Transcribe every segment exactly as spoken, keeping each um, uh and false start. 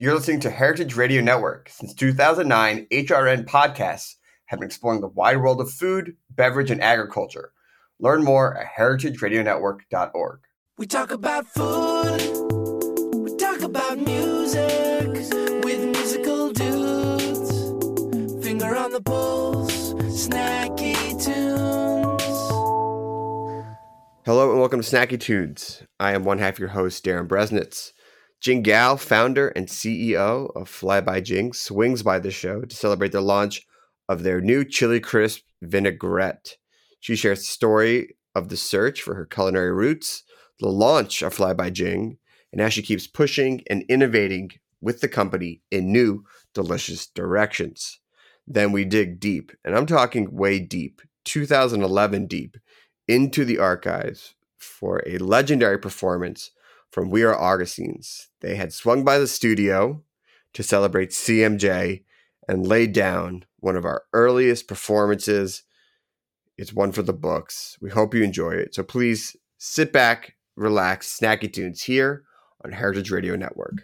You're listening to Heritage Radio Network. Since two thousand nine, H R N podcasts have been exploring the wide world of food, beverage, and agriculture. Learn more at heritage radio network dot org. We talk about food, we talk about music, with musical dudes, finger on the pulse, snacky tunes. Hello and welcome to Snacky Tunes. I am one half your host, Darren Bresnitz. Jing Gao, founder and C E O of Fly by Jing, swings by the show to celebrate the launch of their new Chili Crisp vinaigrette. She shares the story of the search for her culinary roots, the launch of Fly by Jing, and how she keeps pushing and innovating with the company in new, delicious directions. Then we dig deep, and I'm talking way deep, two thousand eleven deep, into the archives for a legendary performance from We Are Augustines. They had swung by the studio to celebrate C M J and laid down one of our earliest performances. It's one for the books. We hope you enjoy it. So please sit back, relax, Snacky Tunes here on Heritage Radio Network.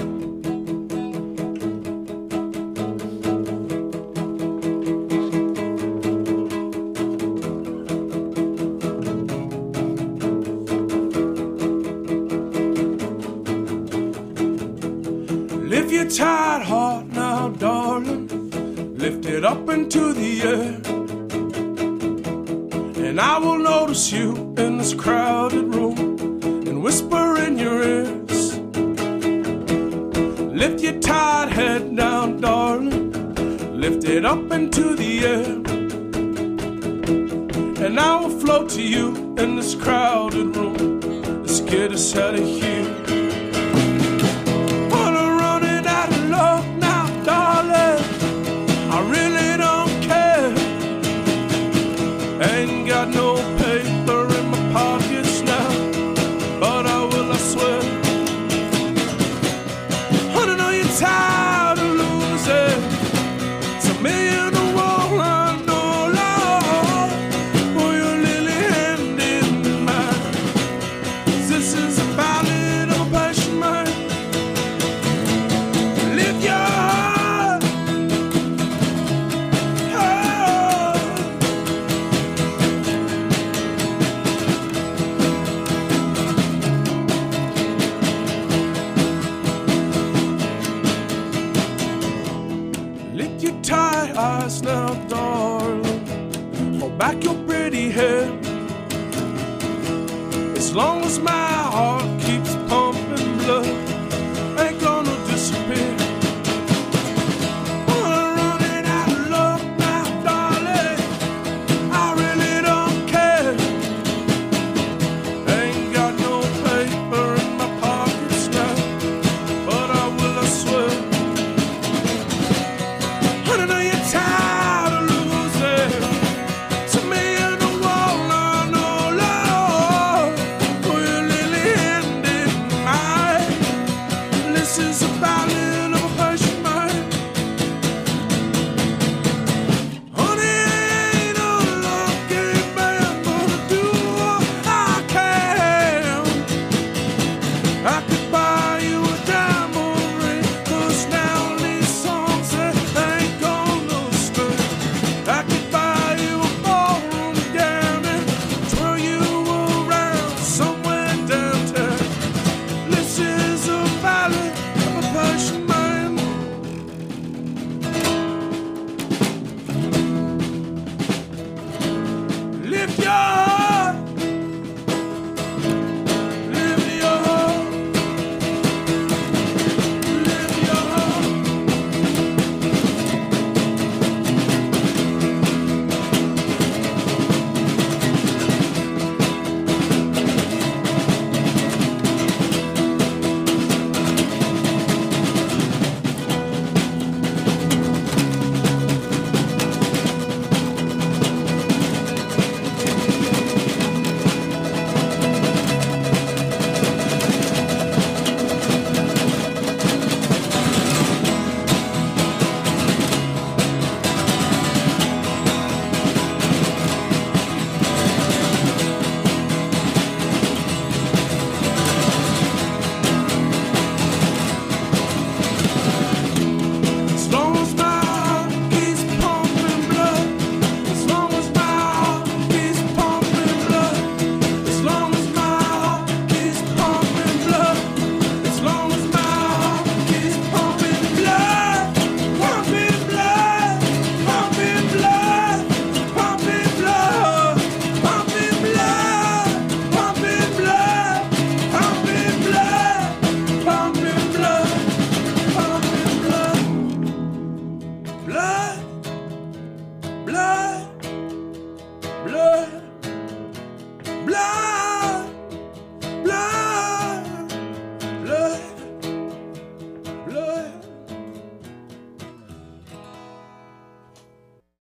Lift your tired heart now, darling. Lift it up into the air. And I will notice you in this crowded room and whisper in your ears. Lift your tired head down, darling. Lift it up into the air. And I will float to you in this crowded room. Let's get us out of here. I really don't care. Ain't got no paper in my pockets now, but I will, I swear. Honey, know you're tired of losing. It's a million to one, I know, Lord. Put your lily hand in mine. This is a ballad of a passion, man. Lift your heart. Eyes now, darling, hold back your pretty head. As long as my heart keeps pumping blood, ain't gonna disappear. I'm running out of love now, darling, I really don't care. Ain't got no paper in my pockets now, but I will, I swear. Honey, know you're tired of losing. To me and the wall, I know, Lord. Put your lily hand in mine. This is a ballad of a passion, man. Honey, ain't no lucky man, but I do what I can. I could buy you a diamond ring, 'cause now these songs they ain't gonna stay. I could buy you a ballroom gown and twirl you around somewhere downtown. This is a ballad of a passion.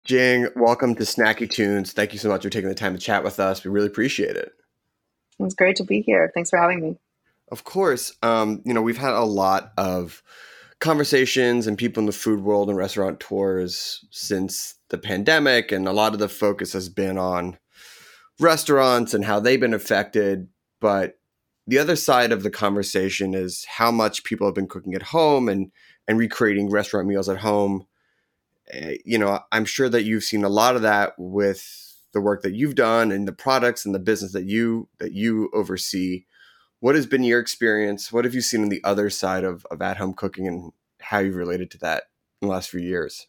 Jing, welcome to Snacky Tunes. Thank you so much for taking the time to chat with us. We really appreciate it. It's great to be here. Thanks for having me. Of course. Um, you know, we've had a lot of conversations and people in the food world and restaurant tours since the pandemic, and a lot of the focus has been on restaurants and how they've been affected. But the other side of the conversation is how much people have been cooking at home and and recreating restaurant meals at home. Uh, you know, I'm sure that you've seen a lot of that with the work that you've done and the products and the business that you that you oversee. What has been your experience? What have you seen on the other side of, of at-home cooking, and how you've related to that in the last few years?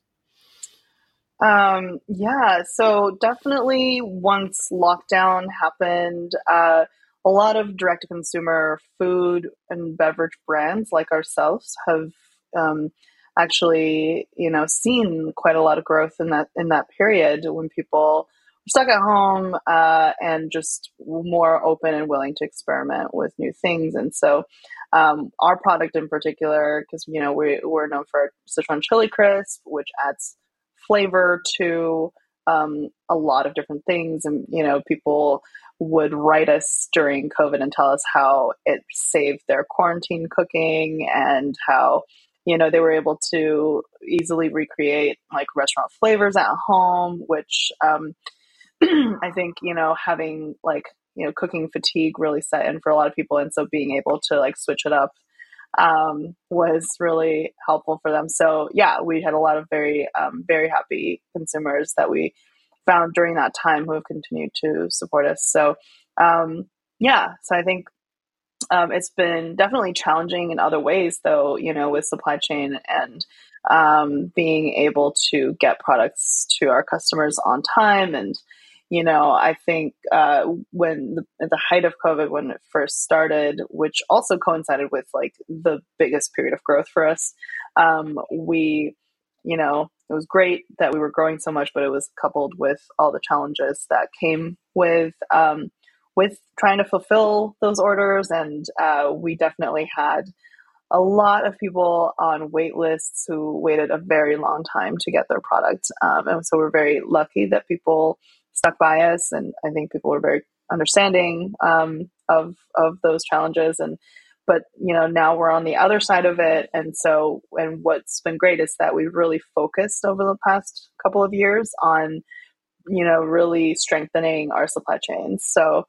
Um, yeah, so definitely once lockdown happened, uh, a lot of direct-to-consumer food and beverage brands like ourselves have um, actually, you know, seen quite a lot of growth in that in that period when people were stuck at home uh, and just more open and willing to experiment with new things. And so, um, our product in particular, because you know we we're known for our Sichuan chili crisp, which adds flavor to um, a lot of different things. And, you know, people would write us during COVID and tell us how it saved their quarantine cooking and how, you know, they were able to easily recreate like restaurant flavors at home, which um, I think, you know, having like, you know, cooking fatigue really set in for a lot of people. And so being able to like switch it up um, was really helpful for them. So yeah, we had a lot of very, um, very happy consumers that we found during that time who have continued to support us. So um, yeah, so I think um, it's been definitely challenging in other ways though, you know, with supply chain and um, being able to get products to our customers on time. And you know, I think uh, when the, at the height of COVID, when it first started, which also coincided with like the biggest period of growth for us, um, we, you know, it was great that we were growing so much, but it was coupled with all the challenges that came with um, with trying to fulfill those orders, and uh, we definitely had a lot of people on wait lists who waited a very long time to get their product, um, and so we're very lucky that people stuck by us, and I think people were very understanding um, of of those challenges. And but you know now we're on the other side of it, and so and what's been great is that we've really focused over the past couple of years on you know really strengthening our supply chains. So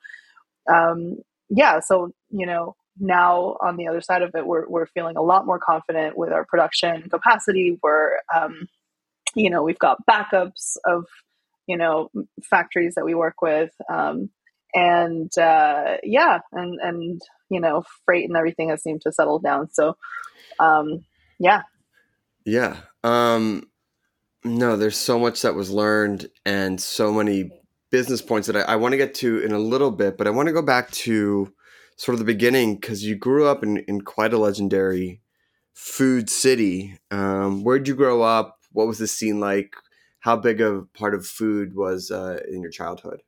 um, yeah, so you know now on the other side of it, we're we're feeling a lot more confident with our production capacity. We're um, you know we've got backups of you know, factories that we work with. Um, and, uh, yeah, and, and, you know, freight and everything has seemed to settle down. So, um, yeah. Yeah. Um, no, there's so much that was learned and so many business points that I, I want to get to in a little bit, but I want to go back to sort of the beginning, because you grew up in, in quite a legendary food city. Um, where'd you grow up? What was the scene like? How big a part of food was uh, in your childhood?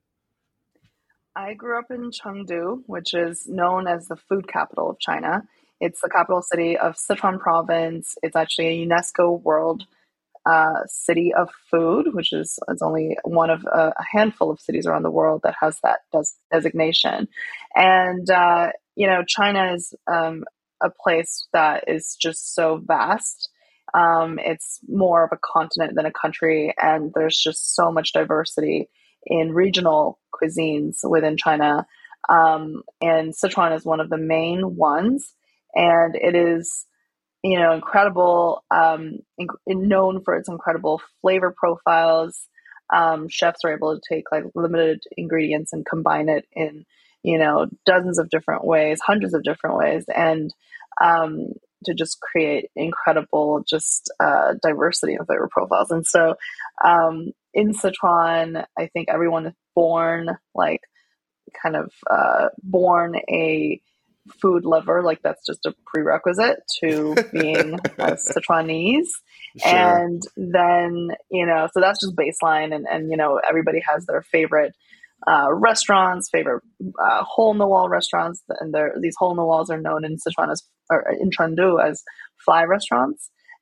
I grew up in Chengdu, which is known as the food capital of China. It's the capital city of Sichuan province. It's actually a UNESCO World uh, City of Food, which is it's only one of a, a handful of cities around the world that has that des- designation. And, uh, you know, China is um, a place that is just so vast. Um, it's more of a continent than a country, and there's just so much diversity in regional cuisines within China. Um, and Sichuan is one of the main ones, and it is, you know, incredible, um, in, known for its incredible flavor profiles. Um, chefs are able to take like limited ingredients and combine it in, you know, dozens of different ways, hundreds of different ways, and um, to just create incredible just uh, diversity of flavor profiles. And so um, in Sichuan, I think everyone is born like kind of uh, born a food lover. Like that's just a prerequisite to being a Sichuanese. Sure. And then, you know, so that's just baseline. And, and you know, everybody has their favorite uh, restaurants, favorite uh, hole-in-the-wall restaurants. And these hole-in-the-walls are known in Sichuan as, or in Chengdu as fly restaurants.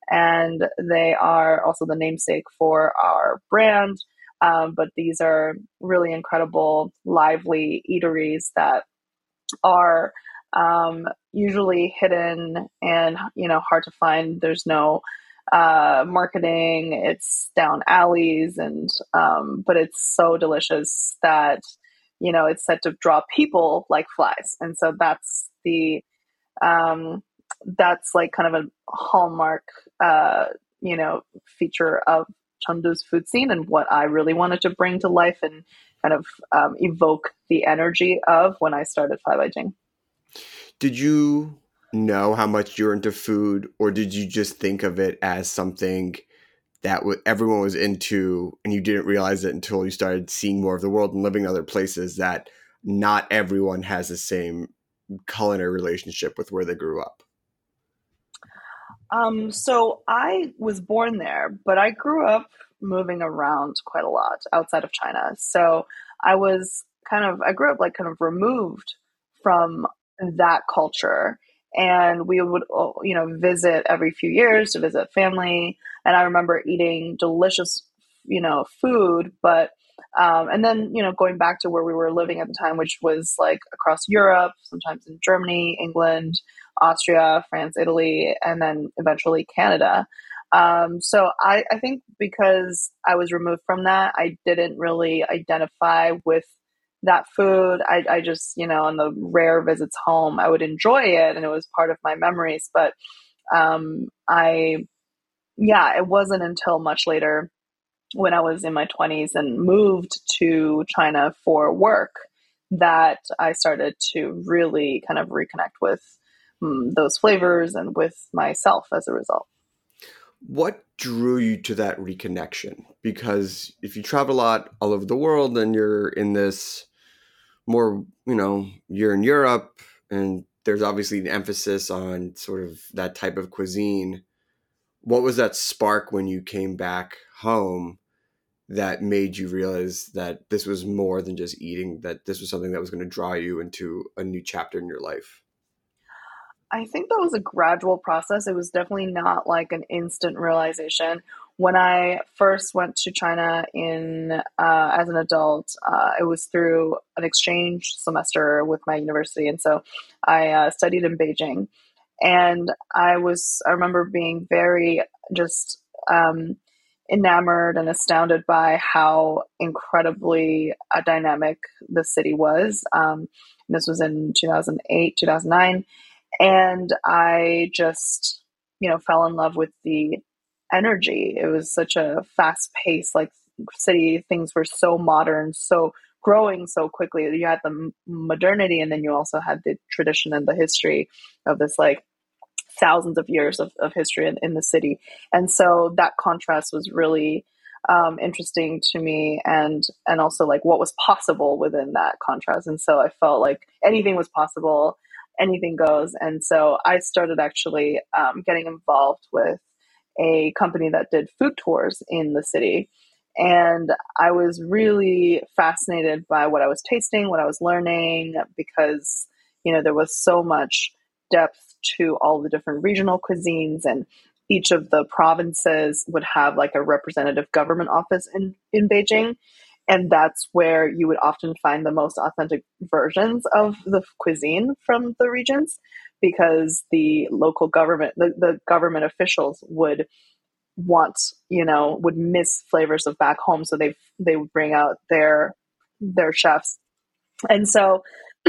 and they are also the namesake for our brand. Um, but these are really incredible, lively eateries that are um, usually hidden and you know hard to find. There's no uh, marketing. It's down alleys, and um, but it's so delicious that you know it's said to draw people like flies. And so that's the um, that's like kind of a hallmark, uh, you know, feature of Chengdu's food scene, and what I really wanted to bring to life and kind of um, evoke the energy of when I started Fly by Jing. Did you know how much you're into food, or did you just think of it as something that w- everyone was into, and you didn't realize it until you started seeing more of the world and living in other places, that not everyone has the same culinary relationship with where they grew up? Um, so I was born there, but I grew up moving around quite a lot outside of China. So I was kind of, I grew up like kind of removed from that culture. And we would, oh, you know, visit every few years to visit family. And I remember eating delicious, you know, food, but, um, and then, you know, going back to where we were living at the time, which was like across Europe, sometimes in Germany, England, Austria, France, Italy, and then eventually Canada. Um, so I, I think because I was removed from that, I didn't really identify with that food. I, I just, you know, on the rare visits home, I would enjoy it and it was part of my memories. But um, I, yeah, it wasn't until much later when I was in my twenties and moved to China for work that I started to really kind of reconnect with mm, those flavors and with myself as a result. What drew you to that reconnection? Because if you travel a lot all over the world and you're in this more, you know, you're in Europe and there's obviously an emphasis on sort of that type of cuisine. What was that spark when you came back home that made you realize that this was more than just eating, that this was something that was going to draw you into a new chapter in your life? I think that was a gradual process. It was definitely not like an instant realization. When I first went to China in uh, as an adult, uh, it was through an exchange semester with my university, and so I uh, studied in Beijing. And I was, I remember being very just um, enamored and astounded by how incredibly uh, dynamic the city was. Um, this was in two thousand eight, two thousand nine and I just, you know, fell in love with the energy. It was such a fast paced, like city. Things were so modern, so growing so quickly. You had the modernity, and then you also had the tradition and the history of this, like thousands of years of, of history in, in the city. And so that contrast was really um, interesting to me, and and also like what was possible within that contrast. And so I felt like anything was possible, anything goes. And so I started actually um, getting involved with a company that did food tours in the city. And I was really fascinated by what I was tasting, what I was learning, because, you know, there was so much depth to all the different regional cuisines, and each of the provinces would have like a representative government office in, in Beijing. And that's where you would often find the most authentic versions of the cuisine from the regions, because the local government, the, the government officials would want, you know, would miss flavors of back home. So they, they would bring out their, their chefs. And so,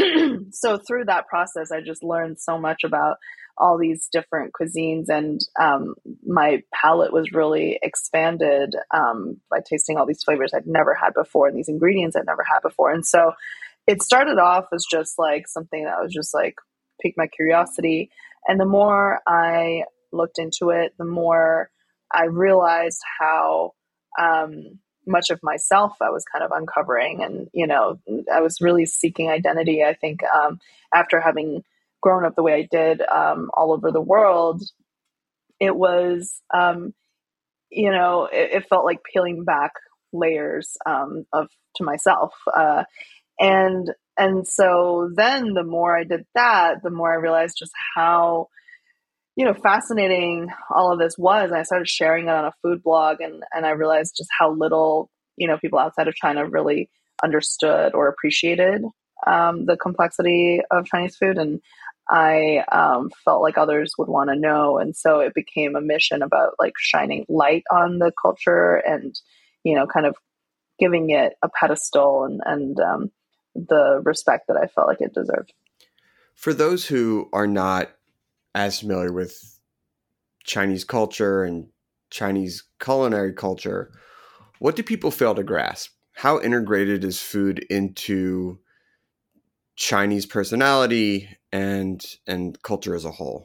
so through that process, I just learned so much about all these different cuisines, and um, my palate was really expanded um, by tasting all these flavors I'd never had before, and these ingredients I'd never had before. And so it started off as just like something that was just like piqued my curiosity. And the more I looked into it, the more I realized how um, much of myself I was kind of uncovering. And, you know, I was really seeking identity. I think um, after having grown up the way I did um, all over the world, it was, um, you know, it, it felt like peeling back layers um, of to myself. Uh, and and so then the more I did that, the more I realized just how you know, fascinating all of this was. And I started sharing it on a food blog, and, and I realized just how little, you know, people outside of China really understood or appreciated um, the complexity of Chinese food. And I um, felt like others would want to know. And so it became a mission about like shining light on the culture and, you know, kind of giving it a pedestal and, and um, the respect that I felt like it deserved. For those who are not as familiar with Chinese culture and Chinese culinary culture, what do people fail to grasp? How integrated is food into Chinese personality and and culture as a whole?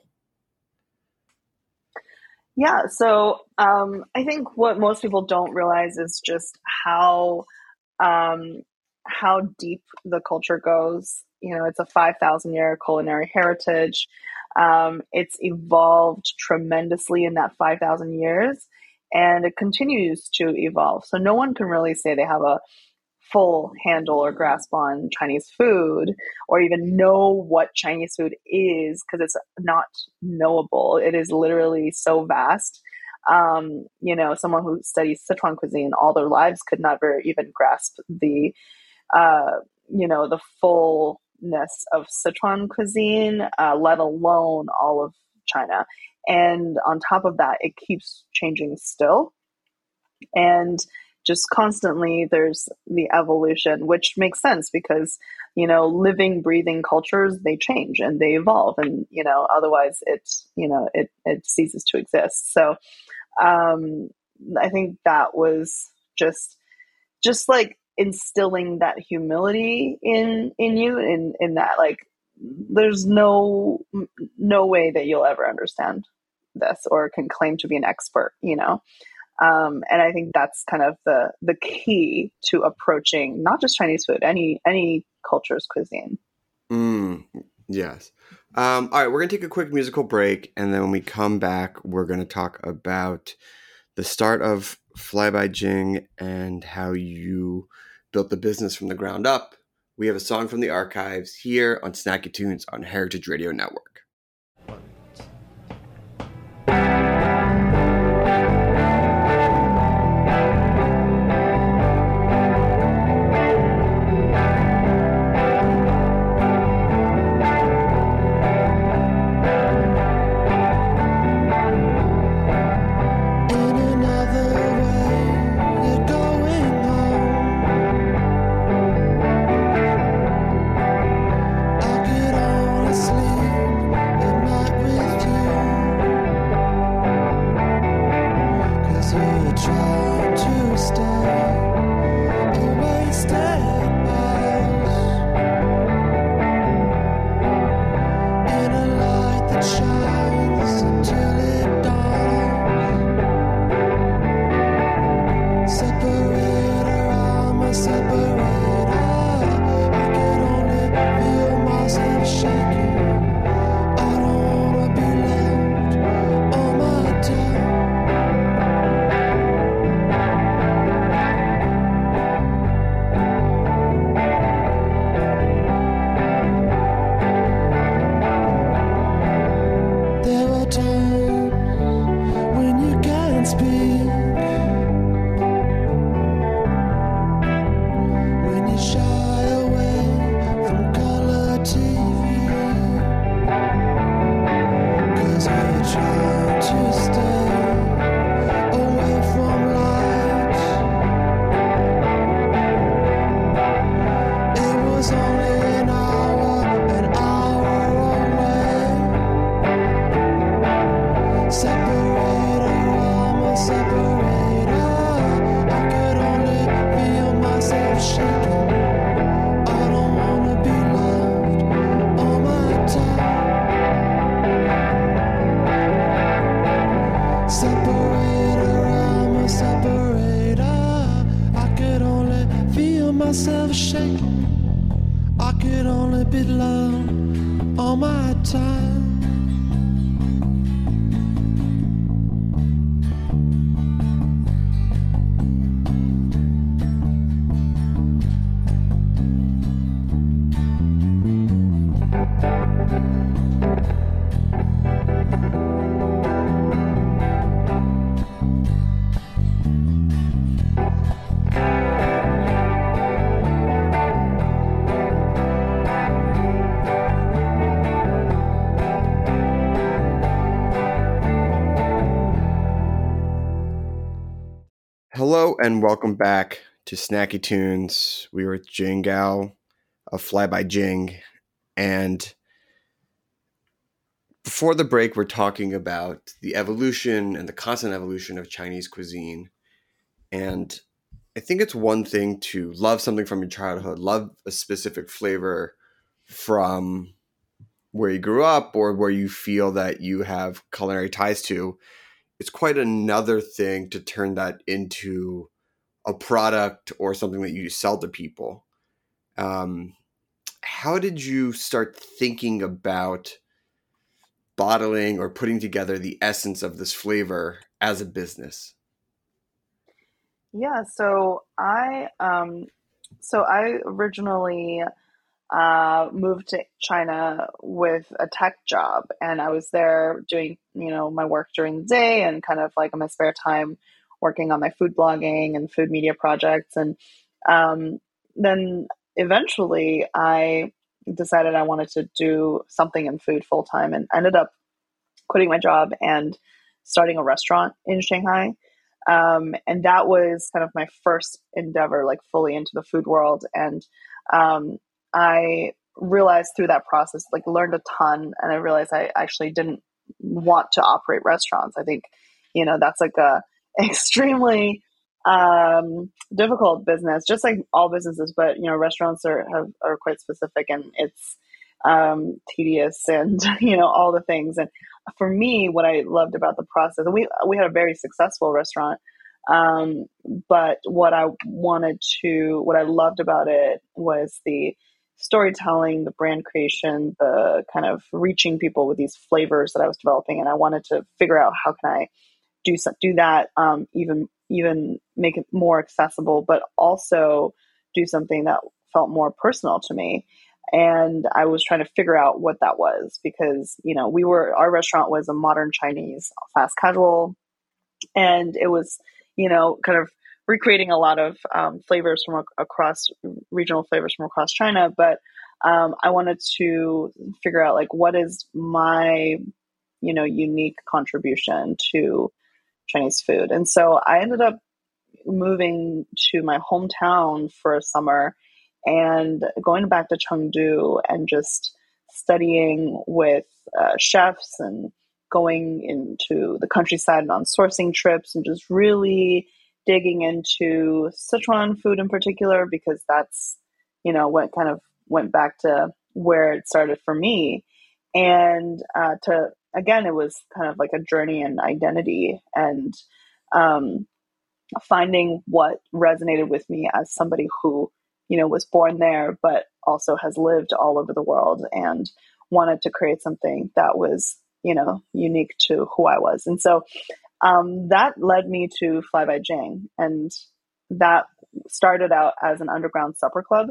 Yeah, so um, I think what most people don't realize is just how um, how deep the culture goes. You know, it's a five thousand year culinary heritage. Um, it's evolved tremendously in that five thousand years, and it continues to evolve. So no one can really say they have a full handle or grasp on Chinese food or even know what Chinese food is, because it's not knowable. It is literally so vast. Um, you know, someone who studies Sichuan cuisine all their lives could never even grasp the, uh, you know, the fullness of Sichuan cuisine, uh, let alone all of China. And on top of that, it keeps changing still. And just constantly there's the evolution, which makes sense because, you know, living, breathing cultures, they change and they evolve, and, you know, otherwise it's, you know, it, it ceases to exist. So um, I think that was just, just like instilling that humility in, in you, in, in that, like, there's no, no way that you'll ever understand this or can claim to be an expert, you know? Um, and I think that's kind of the the key to approaching not just Chinese food, any any culture's cuisine. Mm, yes. Um, all right, we're going to take a quick musical break, and then when we come back, we're going to talk about the start of Fly by Jing and how you built the business from the ground up. We have a song from the archives here on Snacky Tunes on Heritage Radio Network. Hello and welcome back to Snacky Tunes. We were with Jing Gao of Fly by Jing, and before the break, we're talking about the evolution and the constant evolution of Chinese cuisine. And I think it's one thing to love something from your childhood, love a specific flavor from where you grew up or where you feel that you have culinary ties to. It's quite another thing to turn that into a product or something that you sell to people. Um, how did you start thinking about bottling or putting together the essence of this flavor as a business? Yeah, so I um so I originally uh moved to China with a tech job, and I was there doing, you know, my work during the day and kind of like in my spare time working on my food blogging and food media projects. And um then eventually I decided I wanted to do something in food full time, and ended up quitting my job and starting a restaurant in Shanghai. Um, and that was kind of my first endeavor, like fully into the food world. And um, I realized through that process, like learned a ton. And I realized I actually didn't want to operate restaurants. I think, you know, that's like a extremely um, difficult business, just like all businesses. But, you know, restaurants are, have, are quite specific, and it's um, tedious and, you know, all the things. And for me, what I loved about the process, and we we had a very successful restaurant, um, but what I wanted to, what I loved about it was the storytelling, the brand creation, the kind of reaching people with these flavors that I was developing, and I wanted to figure out how can I do some, do that, um, even even make it more accessible, but also do something that felt more personal to me. And I was trying to figure out what that was, because, you know, we were, our restaurant was a modern Chinese fast casual, and it was, you know, kind of recreating a lot of um, flavors from ac- across regional flavors from across China. But um, I wanted to figure out like what is my, you know, unique contribution to Chinese food. And so I ended up moving to my hometown for a summer and going back to Chengdu and just studying with uh, chefs and going into the countryside and on sourcing trips and just really digging into Sichuan food in particular, because that's, you know, what kind of went back to where it started for me. And uh, to, again, it was kind of like a journey in identity and, um, finding what resonated with me as somebody who, you know, was born there, but also has lived all over the world and wanted to create something that was, you know, unique to who I was. And so um, that led me to Fly by Jing. And that started out as an underground supper club.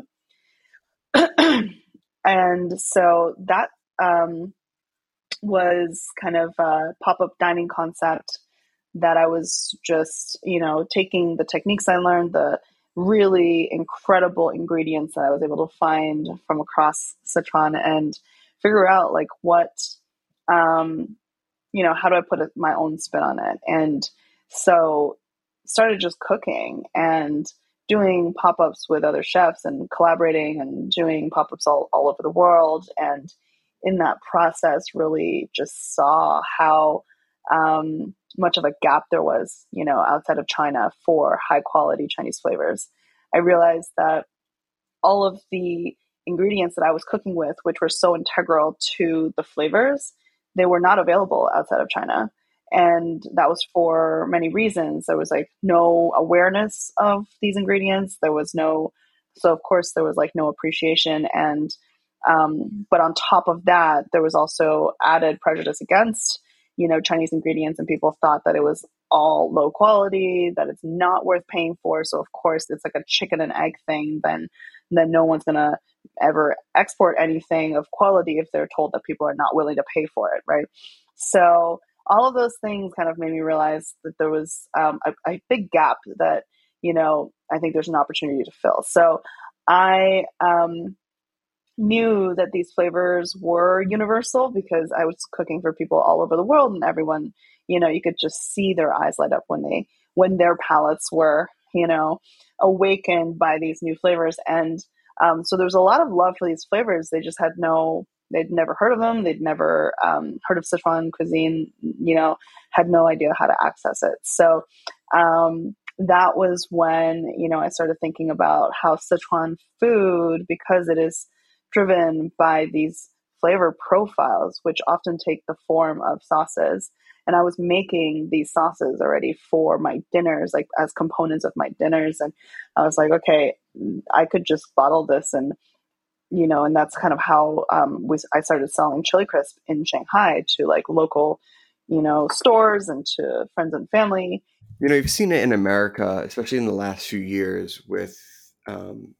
And so that um, was kind of a pop-up dining concept that I was just, you know, taking the techniques I learned, the really incredible ingredients that I was able to find from across Sichuan, and figure out like what, um, you know, how do I put a, my own spin on it? And so started just cooking and doing pop-ups with other chefs and collaborating and doing pop-ups all, all over the world. And in that process, really just saw how um, much of a gap there was, you know, outside of China for high quality Chinese flavors. I realized that all of the ingredients that I was cooking with, which were so integral to the flavors, they were not available outside of China. And that was for many reasons. There was like no awareness of these ingredients. There was no, so of course there was like no appreciation. And, um, but on top of that, there was also added prejudice against, you know, Chinese ingredients, and people thought that it was all low quality, that it's not worth paying for. So of course it's like a chicken and egg thing. Then, then no one's going to ever export anything of quality if they're told that people are not willing to pay for it. Right. So all of those things kind of made me realize that there was um, a, a big gap that, you know, I think there's an opportunity to fill. So I, um, knew that these flavors were universal because I was cooking for people all over the world, and everyone, you know, you could just see their eyes light up when they when their palates were, you know, awakened by these new flavors. And um, so there's a lot of love for these flavors. They just had no, they'd never heard of them. They'd never um, heard of Sichuan cuisine, you know, had no idea how to access it. So um, that was when, you know, I started thinking about how Sichuan food, because it is driven by these flavor profiles, which often take the form of sauces. And I was making these sauces already for my dinners, like as components of my dinners. And I was like, okay, I could just bottle this. And, you know, and that's kind of how um, we, I started selling Chili Crisp in Shanghai to like local, you know, stores and to friends and family. You know, you've seen it in America, especially in the last few years with um,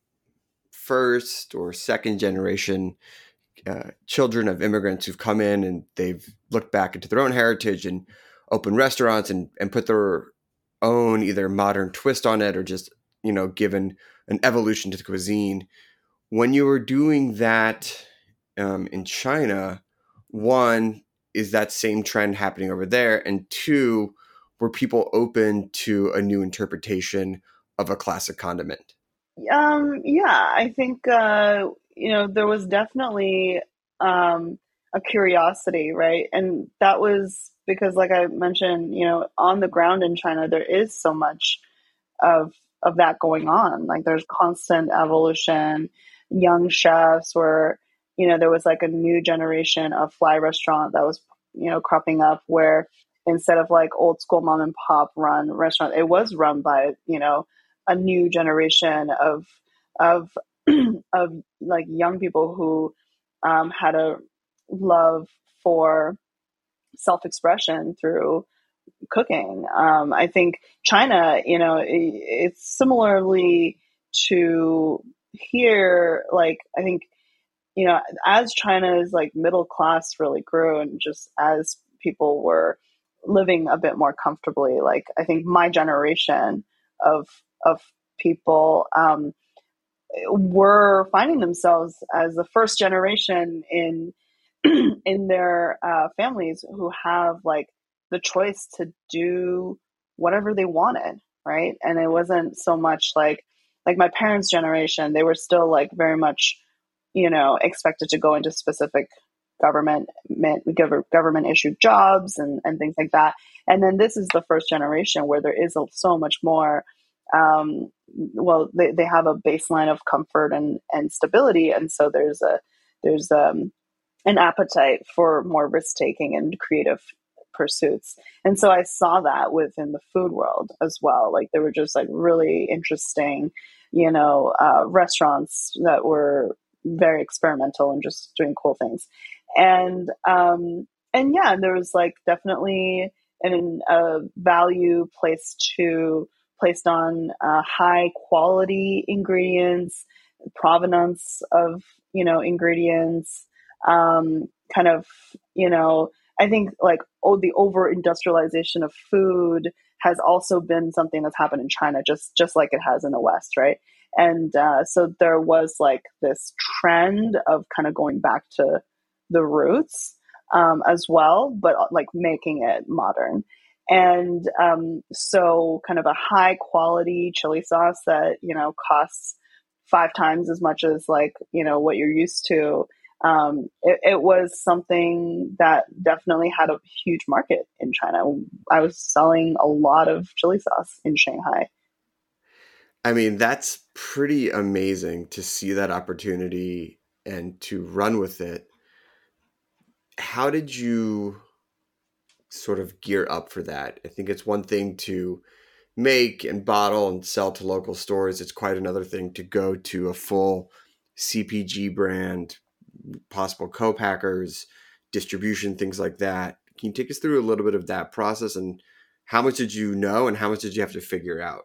first or second generation Uh, children of immigrants who've come in and they've looked back into their own heritage and opened restaurants and, and put their own either modern twist on it or just, you know, given an evolution to the cuisine. When you were doing that um, in China, one, is that same trend happening over there? And two, were people open to a new interpretation of a classic condiment? Um, yeah, I think, uh, you know, there was definitely um, a curiosity, right? And that was because, like I mentioned, you know, on the ground in China, there is so much of of that going on. Like there's constant evolution. Young chefs were, you know, there was like a new generation of fly restaurant that was, you know, cropping up where instead of like old school mom and pop run restaurant, it was run by, you know, a new generation of of of like young people who um, had a love for self expression through cooking. Um, I think China, you know, it, it's similarly to here. Like I think, you know, as China's like middle class really grew, and just as people were living a bit more comfortably, like I think my generation of of people um, were finding themselves as the first generation in in their uh, families who have like the choice to do whatever they wanted, right? And it wasn't so much like like my parents' generation; they were still like very much, you know, expected to go into specific government government issued jobs and and things like that. And then this is the first generation where there is so much more. Um, well, they, they have a baseline of comfort and, and stability. And so there's a, there's um, an appetite for more risk taking and creative pursuits. And so I saw that within the food world as well. Like there were just like really interesting, you know, uh, restaurants that were very experimental and just doing cool things. And, um, and yeah, there was like definitely an, a value placed to, placed on uh, high quality ingredients, provenance of, you know, ingredients, um, kind of, you know, I think like, oh, the over industrialization of food has also been something that's happened in China, just, just like it has in the West. Right. And uh, so there was like this trend of kind of going back to the roots um, as well, but like making it modern. And um, so kind of a high quality chili sauce that, you know, costs five times as much as like, you know, what you're used to. Um, it, it was something that definitely had a huge market in China. I was selling a lot of chili sauce in Shanghai. I mean, that's pretty amazing to see that opportunity and to run with it. How did you sort of gear up for that? I think it's one thing to make and bottle and sell to local stores. It's quite another thing to go to a full C P G brand, possible co-packers, distribution, things like that. Can you take us through a little bit of that process and how much did you know and how much did you have to figure out?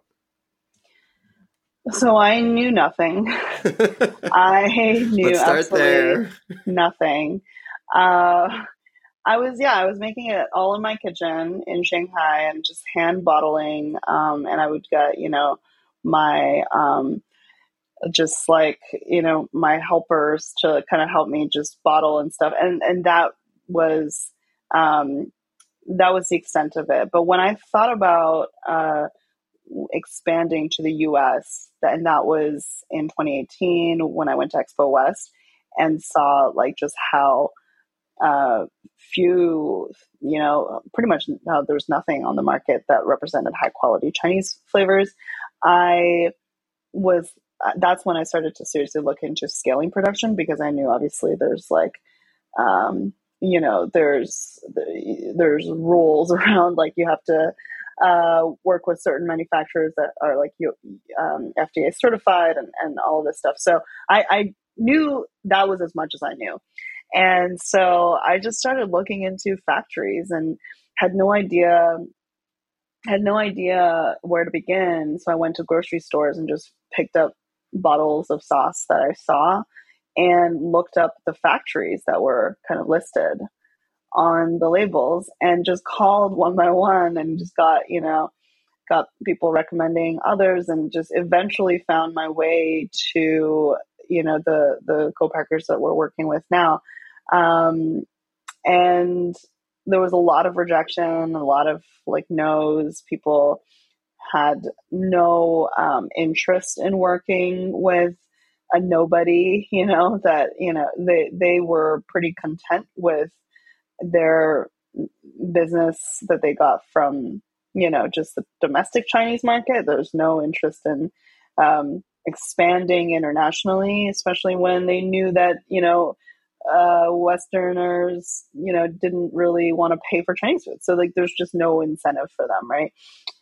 So I knew nothing. I knew Let's start absolutely there. nothing. Uh, I was, yeah, I was making it all in my kitchen in Shanghai and just hand bottling. Um, and I would get, you know, my, um, just like, you know, my helpers to kind of help me just bottle and stuff. And, and that was, um, that was the extent of it. But when I thought about, uh, expanding to the U S, and that was in twenty eighteen when I went to Expo West and saw like just how uh, few, you know, pretty much uh, there was nothing on the market that represented high quality Chinese flavors. I was uh, that's when I started to seriously look into scaling production, because I knew obviously there's like um, you know there's there's rules around, like you have to uh, work with certain manufacturers that are like you um, F D A certified and, and all of this stuff. So I, I knew that was as much as I knew. And so I just started looking into factories and had no idea had no idea where to begin. So I went to grocery stores and just picked up bottles of sauce that I saw and looked up the factories that were kind of listed on the labels and just called one by one and just got, you know, got people recommending others, and just eventually found my way to, you know, the, the co-packers that we're working with now. Um, and there was a lot of rejection, a lot of like no's. People had no um, interest in working with a nobody, you know, that, you know, they, they were pretty content with their business that they got from, you know, just the domestic Chinese market. There's no interest in um, expanding internationally, especially when they knew that, you know, uh, Westerners, you know, didn't really want to pay for Chinese food. So like, there's just no incentive for them, right?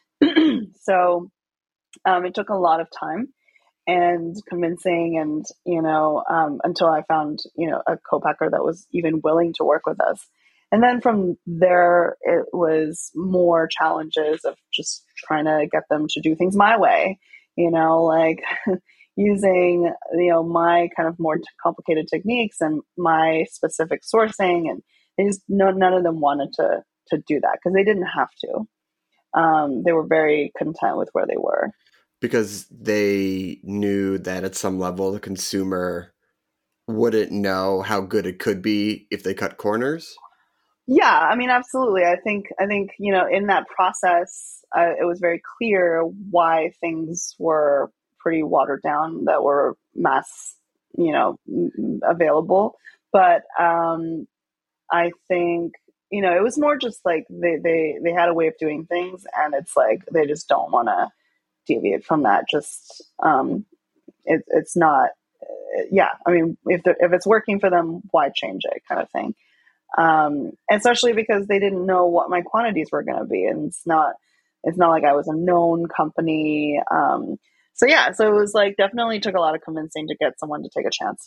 So um, it took a lot of time and convincing, and, you know, um, until I found, you know, a co-packer that was even willing to work with us. And then from there, it was more challenges of just trying to get them to do things my way, you know, like using, you know, my kind of more t- complicated techniques and my specific sourcing. And they just, no, none of them wanted to, to do that because they didn't have to. Um, they were very content with where they were. Because they knew that at some level the consumer wouldn't know how good it could be if they cut corners. Yeah, I mean, absolutely. I think, I think, you know, in that process, uh, it was very clear why things were pretty watered down, that were mass, you know, available. But um, I think, you know, it was more just like they, they, they had a way of doing things, and it's like, they just don't want to deviate from that. Just, um, it, it's not, yeah. I mean, if if it's working for them, why change it, kind of thing. Um, especially because they didn't know what my quantities were going to be. And it's not, it's not like I was a known company. Um, so yeah, so it was like, definitely took a lot of convincing to get someone to take a chance.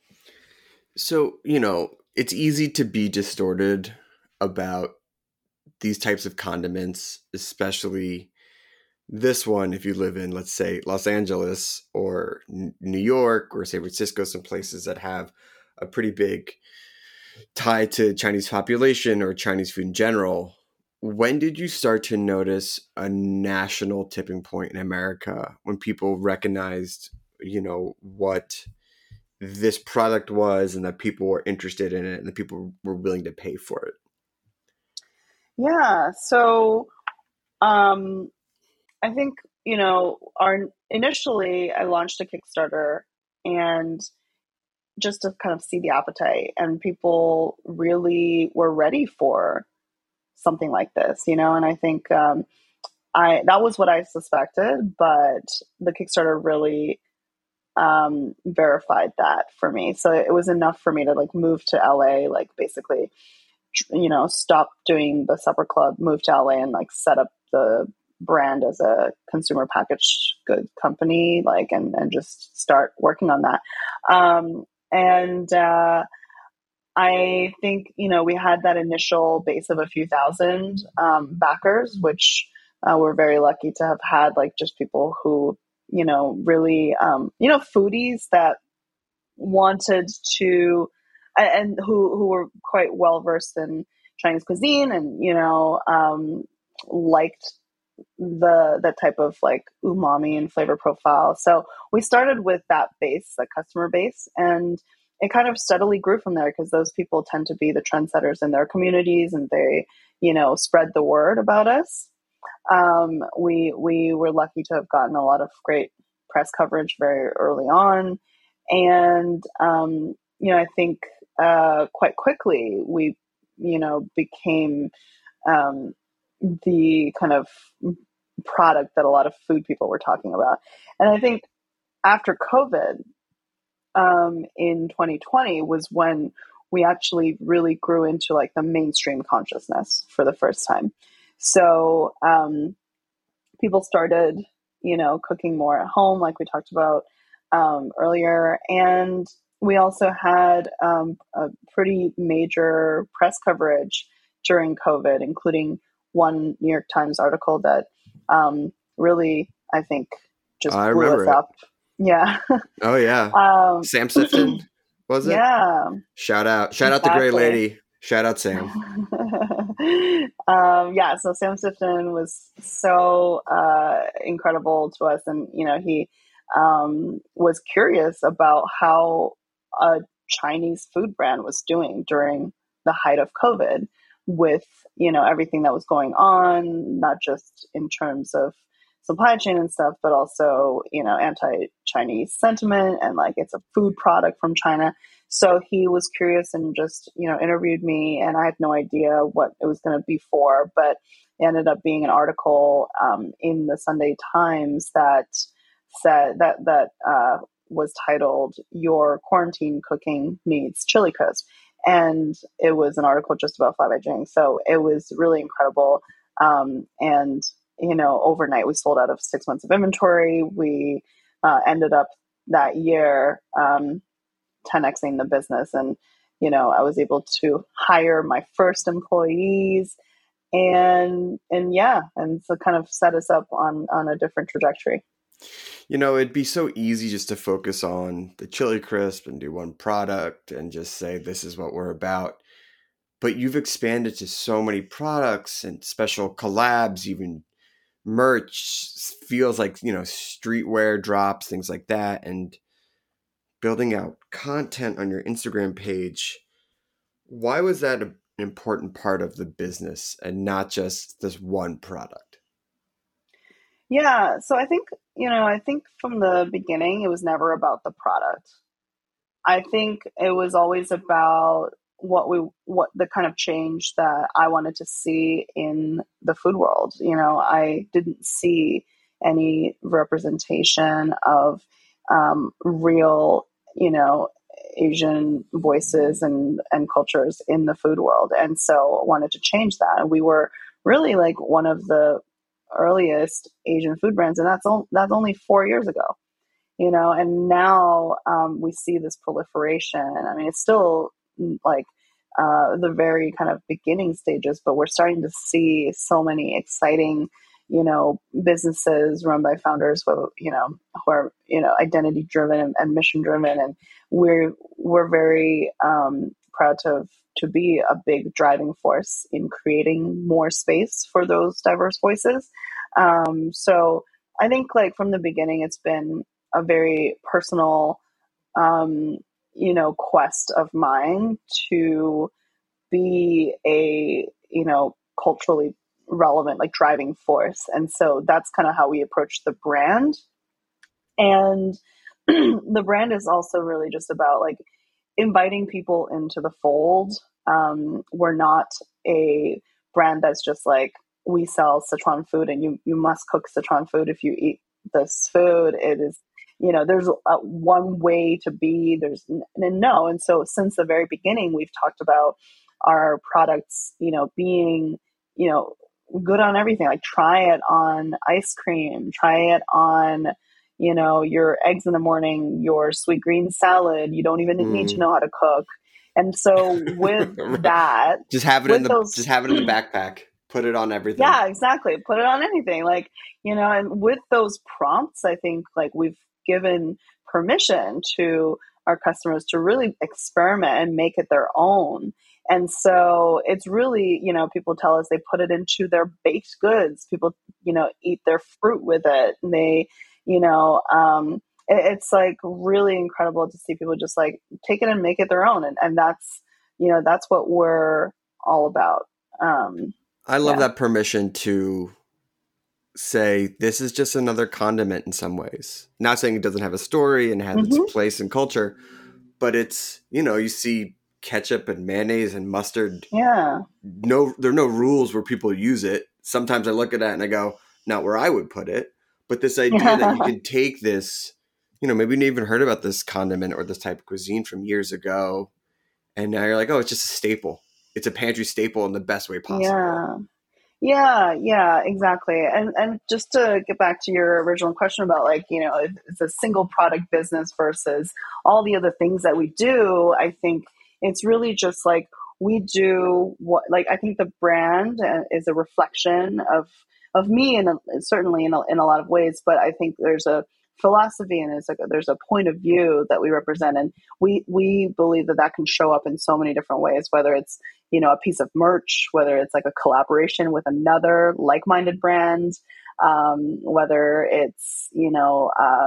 So, you know, it's easy to be distorted about these types of condiments, especially this one, if you live in, let's say, Los Angeles or N- New York or San Francisco, some places that have a pretty big tie to Chinese population or Chinese food in general. When did you start to notice a national tipping point in America when people recognized, you know, what this product was and that people were interested in it and that people were willing to pay for it? Yeah. So, um, I think, you know, our initially I launched a Kickstarter, and just to kind of see the appetite, and people really were ready for something like this, you know. And I think um, I that was what I suspected, but the Kickstarter really um, verified that for me. So it was enough for me to like move to L A, like basically, you know, stop doing the supper club, move to L A, and like set up the brand as a consumer packaged good company, like, and, and just start working on that. Um, and, uh, I think, you know, we had that initial base of a few thousand, um, backers, which, uh, we're very lucky to have had, like, just people who, you know, really, um, you know, foodies that wanted to, and who, who were quite well versed in Chinese cuisine, and, you know, um, liked the that type of like umami and flavor profile. So we started with that base, the customer base, and it kind of steadily grew from there, because those people tend to be the trendsetters in their communities, and they, you know, spread the word about us. Um, we we were lucky to have gotten a lot of great press coverage very early on, and um, you know, I think uh, quite quickly we, you know, became um, the kind of product that a lot of food people were talking about. And I think after COVID, um, in twenty twenty was when we actually really grew into like the mainstream consciousness for the first time. So um, people started, you know, cooking more at home, like we talked about um, earlier, and we also had um, a pretty major press coverage during COVID, including one New York Times article that um, really, I think, just I blew remember us it. up. Yeah. Oh yeah. um, Sam Sifton, was it? yeah, Shout out. Shout out the great exactly. lady. Shout out Sam. um, yeah, so Sam Sifton was so uh, incredible to us, and you know he um, was curious about how a Chinese food brand was doing during the height of COVID, with you know everything that was going on, not just in terms of supply chain and stuff, but also you know anti-Chinese sentiment and like it's a food product from China. So he was curious and just, you know, interviewed me, and I had no idea what it was going to be for, but it ended up being an article um, in the Sunday Times that said that that uh, was titled "Your Quarantine Cooking Needs Chili Crisp," and it was an article just about Fly by Jing. So it was really incredible, um, and you know, overnight we sold out of six months of inventory. We uh, ended up that year. Um, ten Xing the business. And, you know, I was able to hire my first employees and, and yeah, and so kind of set us up on, on a different trajectory. You know, it'd be so easy just to focus on the chili crisp and do one product and just say, this is what we're about. But you've expanded to so many products and special collabs, even merch, feels like, you know, streetwear drops, things like that. And building out content on your Instagram page. Why was that an important part of the business and not just this one product? Yeah. So I think, you know, I think from the beginning, it was never about the product. I think it was always about what we, what the kind of change that I wanted to see in the food world. You know, I didn't see any representation of um, real, you know, Asian voices and, and cultures in the food world. And so I wanted to change that. And we were really like one of the earliest Asian food brands. And that's, o- that's only four years ago, you know, and now um, we see this proliferation. I mean, it's still like uh, the very kind of beginning stages, but we're starting to see so many exciting, you know, businesses run by founders who, you know, who are, you know, identity driven and, and mission driven. And we're, we're very um, proud to, to be a big driving force in creating more space for those diverse voices. Um, so I think like from the beginning, it's been a very personal, um, you know, quest of mine to be a, you know, culturally relevant, like driving force. And so that's kind of how we approach the brand. And the brand is also really just about like inviting people into the fold. Um, we're not a brand that's just like, we sell Sichuan food and you, you must cook Sichuan food if you eat this food. It is, you know, there's a, one way to be, there's n- no. And so since the very beginning, we've talked about our products, you know, being, you know, good on everything. Like try it on ice cream, try it on, you know, your eggs in the morning, your sweet green salad. You don't even mm. need to know how to cook. And so with that, just have it in the those, just have it in the backpack. Put it on everything. Yeah, exactly. Put it on anything. Like, you know, and with those prompts, I think like we've given permission to our customers to really experiment and make it their own. And so it's really, you know, people tell us they put it into their baked goods. People, you know, eat their fruit with it. And they, you know, um, it, it's like really incredible to see people just like take it and make it their own. And, and that's, you know, that's what we're all about. Um, I love yeah. that permission to say this is just another condiment in some ways. Not saying it doesn't have a story and has Mhm. its place in culture, but it's, you know, you see ketchup and mayonnaise and mustard. Yeah. No, there are no rules where people use it. Sometimes I look at that and I go, not where I would put it. But this idea that you can take this, you know, maybe you never even heard about this condiment or this type of cuisine from years ago, and now you're like, oh, it's just a staple. It's a pantry staple in the best way possible. Yeah. Yeah, yeah, exactly. And and just to get back to your original question about, like, you know, if it's a single product business versus all the other things that we do, I think it's really just like we do what, like, I think the brand uh, is a reflection of of me, and certainly in a, in a lot of ways. But I think there's a philosophy and it's like a, there's a point of view that we represent, and we we believe that that can show up in so many different ways, whether it's, you know, a piece of merch, whether it's like a collaboration with another like-minded brand, um, whether it's, you know, uh,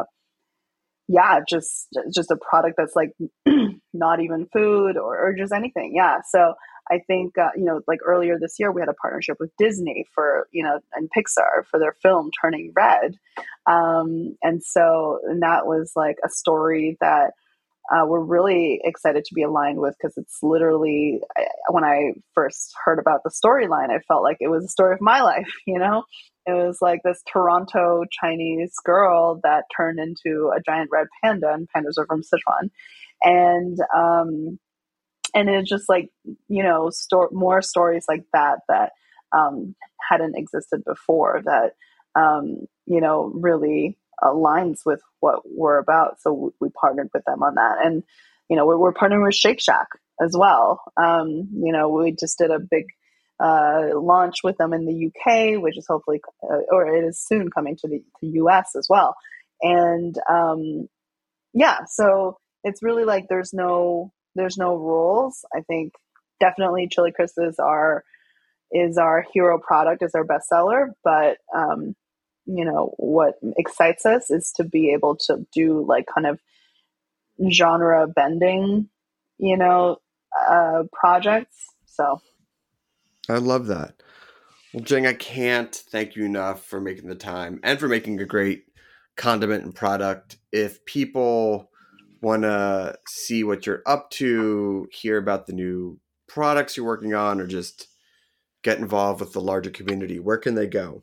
yeah, just just a product that's like not even food, or, or just anything. Yeah. So I think, uh, you know, like earlier this year, we had a partnership with Disney for, you know, and Pixar for their film Turning Red. Um, and so, and that was like a story that uh, we're really excited to be aligned with, because it's literally, I, when I first heard about the storyline, I felt like it was a story of my life, you know? It was like this Toronto Chinese girl that turned into a giant red panda, and pandas are from Sichuan. And, um, and it's just like, you know, sto- more stories like that, that, um, hadn't existed before, that, um, you know, really aligns with what we're about. So we, we partnered with them on that. And, you know, we're, we're partnering with Shake Shack as well. Um, you know, we just did a big, uh, launch with them in the U K, which is hopefully, uh, or it is soon coming to the to U S as well. And, um, yeah, so it's really like, there's no, there's no rules. I think definitely Chili Crisp is our, is our hero product, is our bestseller. But, um, you know, what excites us is to be able to do like kind of genre bending, you know, uh, projects. So. I love that. Well, Jing, I can't thank you enough for making the time and for making a great condiment and product. If people want to see what you're up to, hear about the new products you're working on, or just get involved with the larger community, where can they go?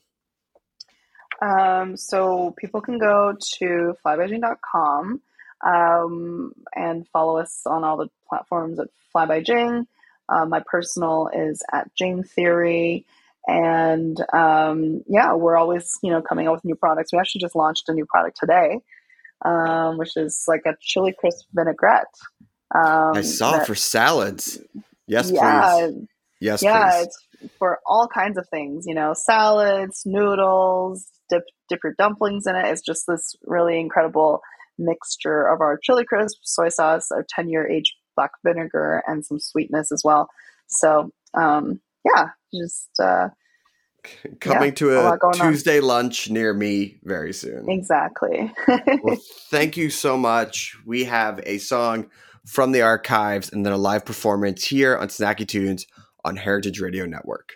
Um, so people can go to fly by jing dot com um, and follow us on all the platforms at FlyByJing. Uh, my personal is at Jing Theory. And um, yeah, we're always, you know, coming out with new products. We actually just launched a new product today, um, which is like a chili crisp vinaigrette. Um, I saw that, for salads. Yes, yeah, please. Yes, yeah, please. It's for all kinds of things, you know, salads, noodles, dip, dip your dumplings in it. It's just this really incredible mixture of our chili crisp, soy sauce, our ten-year aged black vinegar, and some sweetness as well. So, um, yeah, just uh, coming yeah, to a, a Tuesday on. lunch near me very soon. Exactly. Well, thank you so much. We have a song from the archives and then a live performance here on Snacky Tunes on Heritage Radio Network.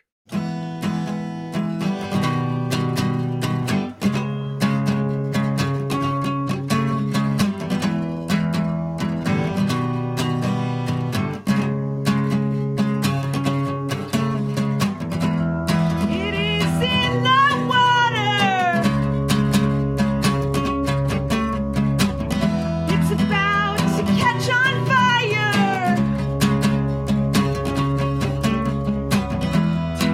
Catch on fire.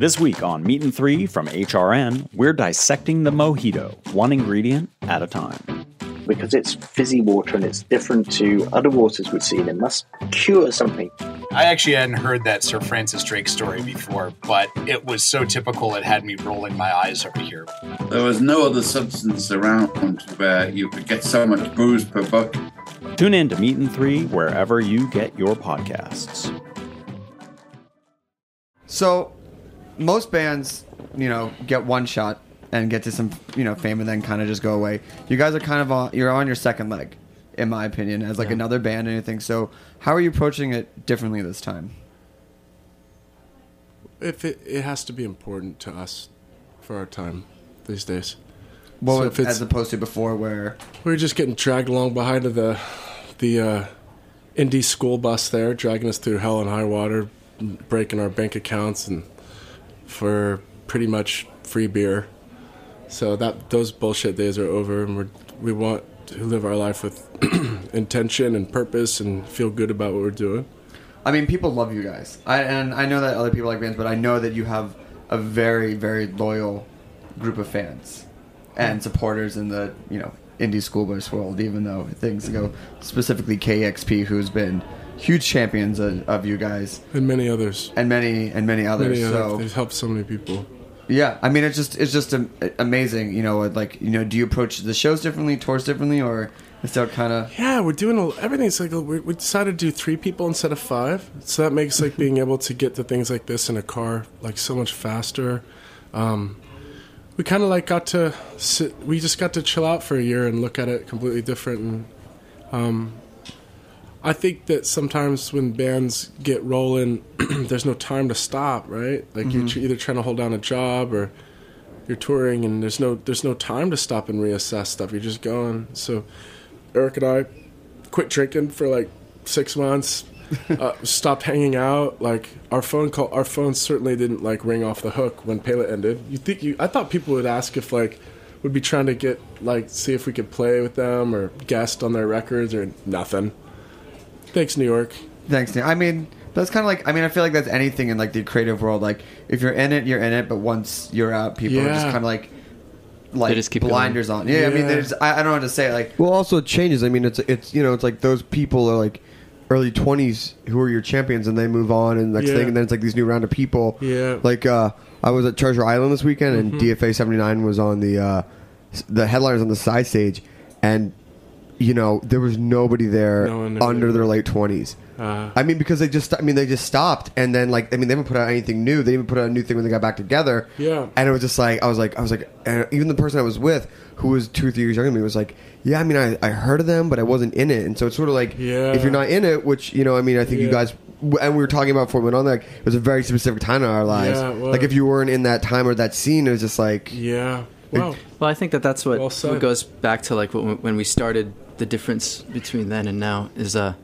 This week on Meat and Three from H R N, we're dissecting the mojito, one ingredient at a time. Because it's fizzy water and it's different to other waters we've seen, it must cure something. I actually hadn't heard that Sir Francis Drake story before, but it was so typical it had me rolling my eyes over here. There was no other substance around where you could get so much booze per buck. Tune in to Meat and Three wherever you get your podcasts. So, most bands, you know, get one shot and get to some, you know, fame and then kind of just go away. You guys are kind of on, you're on your second leg, in my opinion, as like yeah. another band and anything. So, how are you approaching it differently this time? If it, it has to be important to us for our time these days. Well, so if it's, as opposed to before, where we were just getting dragged along behind of the the uh, indie school bus there, dragging us through hell and high water, breaking our bank accounts, and for pretty much free beer. So that those bullshit days are over, and we we want to live our life with intention and purpose and feel good about what we're doing. I mean, people love you guys, I, and I know that other people like bands, but I know that you have a very, very loyal group of fans and supporters in the, you know, indie school bus world. Even though things go specifically K X P, who's been huge champions of, of you guys, and many others, and many and many others. Many so others. They've helped so many people. Yeah, I mean, it's just it's just um, amazing. You know, like, you know, do you approach the shows differently, tours differently, or is that kind of? Yeah, we're doing a, everything's like we, we decided to do three people instead of five, so that makes like being able to get to things like this in a car like so much faster. Um, we kind of like got to sit. We just got to chill out for a year and look at it completely different. And um, I think that sometimes when bands get rolling, there's no time to stop, right? Like mm-hmm. you're either trying to hold down a job or you're touring, and there's no there's no time to stop and reassess stuff. You're just going. So Eric and I quit drinking for like six months, uh, stopped hanging out. Like our phone call, our phones certainly didn't like ring off the hook when Pele ended. You think you? I thought people would ask if like we'd be trying to get like see if we could play with them or guest on their records or nothing. Thanks, New York. Thanks, New York. I mean, that's kind of like, I mean, I feel like that's anything in like the creative world. Like, if you're in it, you're in it, but once you're out, people yeah. are just kind of like, like they just keep blinders going. on. Yeah, yeah, I mean, there's, I, I don't know how to say it. Like, well, also it changes. I mean, it's it's you know, it's like those people are like early twenties who are your champions, and they move on, and next yeah. thing, and then it's like these new round of people. Yeah. Like, uh, I was at Treasure Island this weekend, and mm-hmm. D F A seventy-nine was on the uh, the headliners on the side stage, and you know, there was nobody there no under their late twenties. Uh, I mean, because they just, I mean, they just stopped, and then like, I mean, they haven't put out anything new. They didn't even put out a new thing when they got back together. Yeah. And it was just like, I was like, I was like, and even the person I was with, who was two or three years younger than me, was like, yeah, I mean, I, I heard of them, but I wasn't in it. And so it's sort of like, yeah. if you're not in it, which, you know, I mean, I think yeah. you guys, and we were talking about before we went on there, like, it was a very specific time in our lives. Yeah, well, like, if you weren't in that time or that scene, it was just like, yeah. Well, well, I think that that's what, well what goes back to like what, when we started. The difference between then and now is uh,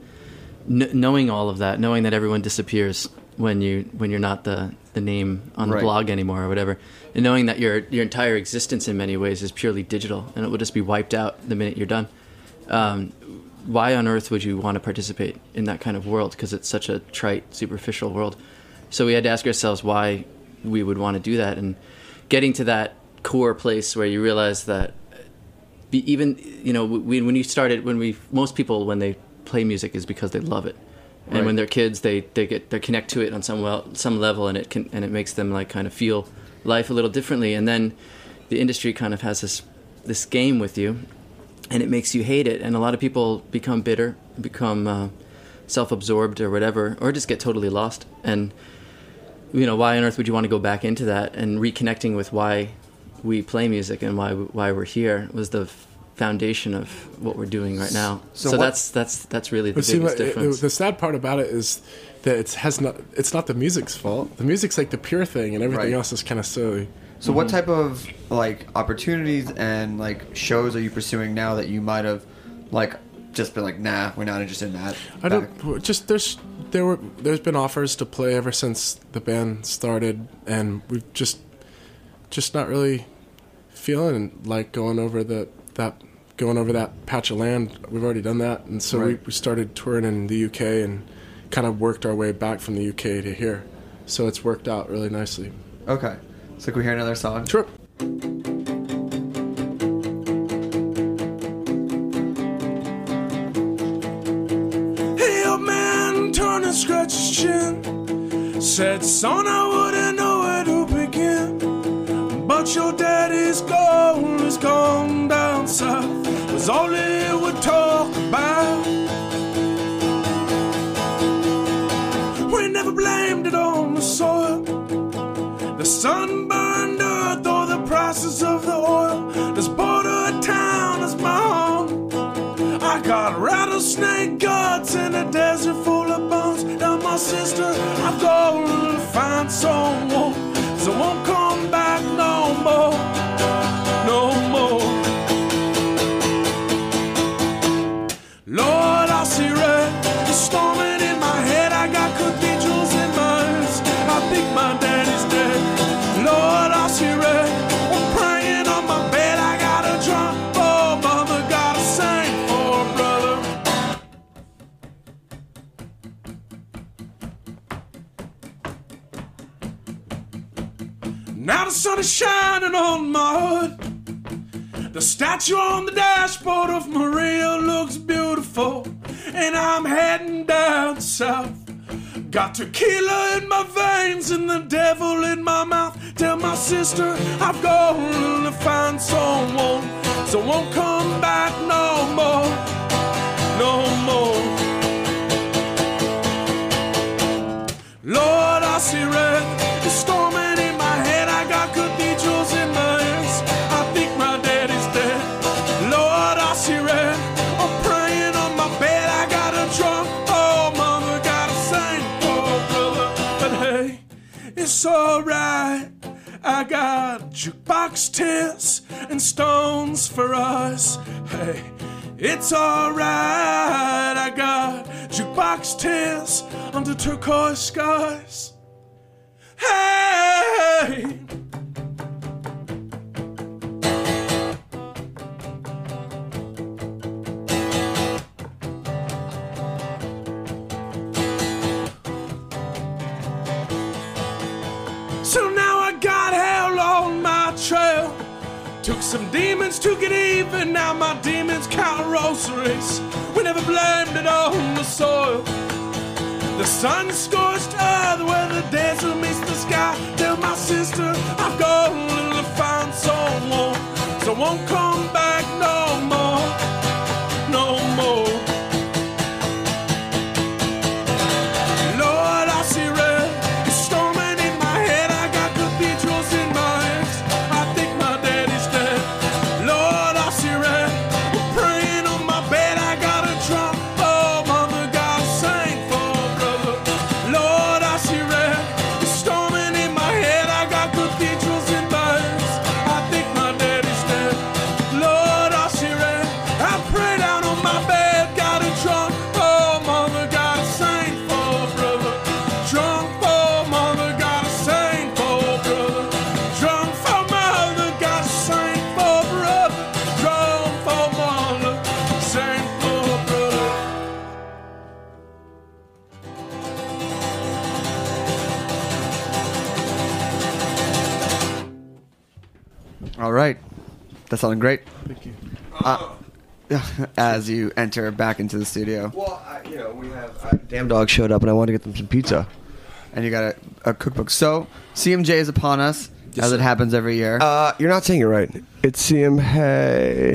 n- knowing all of that, knowing that everyone disappears when you when you're not the, the name on the right. blog anymore or whatever, and knowing that your your entire existence in many ways is purely digital and it will just be wiped out the minute you're done. Um, why on earth would you want to participate in that kind of world? Because it's such a trite, superficial world. So we had to ask ourselves why we would want to do that, and getting to that core place where you realize that. Be even, you know, we, when you started, when we, most people, when they play music is because they love it. And right. when they're kids, they, they get, they connect to it on some, well, some level, and it can, and it makes them like kind of feel life a little differently. And then the industry kind of has this, this game with you, and it makes you hate it. And a lot of people become bitter, become uh, self-absorbed or whatever, or just get totally lost. And, you know, why on earth would you want to go back into that? And reconnecting with why we play music and why why we're here was the foundation of what we're doing right now. So, so that's that's that's really the see, biggest it, difference. It, the sad part about it is that it has not. It's not the music's fault. The music's like the pure thing, and everything right. else is kind of silly. So, mm-hmm. what type of like opportunities and like shows are you pursuing now that you might have like just been like, nah, we're not interested in that? I don't. Just there's there were there's been offers to play ever since the band started, and we've just. Just not really feeling like going over the that going over that patch of land. We've already done that, and so right. we, we started touring in the U K and kind of worked our way back from the U K to here. So it's worked out really nicely. Okay. So can we hear another song? Sure. Hey, old man turned and scratched his chin. Said, son, I wouldn't know where to begin. But your daddy's gold is gone down south. Was all he would talk about. We never blamed it on the soil. The sun-burned earth or the prices of the oil. This border town is my home. I got rattlesnake guts in a desert full of bones. Now my sister, I'm going to find someone, so I won't come back no more, no more. Lord, I see red, the storming in my head. I got cathedrals in my eyes. I think my daddy's dead. Lord, I see red, I'm praying on my bed. I got a drum, oh mother, got a saint for a brother. Now the sun is shining on my hood. The statue on the dashboard of Maria looks beautiful, and I'm heading down south. Got tequila in my veins and the devil in my mouth. Tell my sister I'm going to find someone, so I won't come back no more, no more. Lord, I see red, it's storming in my head. I got cathedrals in my ears. I think my daddy's dead. Lord, I see red, I'm praying on my bed. I got a drunk, oh mother, got a saint, oh brother. But hey, it's alright. I got jukebox tears and stones for us. Hey, it's alright. I got jukebox tears under turquoise skies. Hey! So now I got hell on my trail. Took some demons to get even. Now my demons count rosaries. We never blamed it on the soil. The sun-scorched earth where the desert meets the sky. Tell my sister I'm going to find someone, so I won't come back no more, no more. Lord, I see red, it's storming in my head. I got cathedrals in my ears. I think my daddy's dead. Lord, I see red, I'm praying on my bed. I got a drum, oh mother, got a saint for a brother. Lord, I see red, it's storming in my head. I got cathedrals in my ears. I think my daddy's dead. Lord, I see red, I pray down on my bed. Got a drunk, oh mother, got a saint for a brother. Drunk for mother, got a saint for a brother. Drunk for mother, got a saint for a brother. Drunk for mother, saint for a brother. All right. That sounded great. Thank you. Uh, as you enter back into the studio. Well, I, you know, we have uh, Damn Dog showed up, and I wanted to get them some pizza. And you got a, a cookbook. So, C M J is upon us, Yes, as sir. it happens every year. Uh, you're not saying it right. It's C M Hey.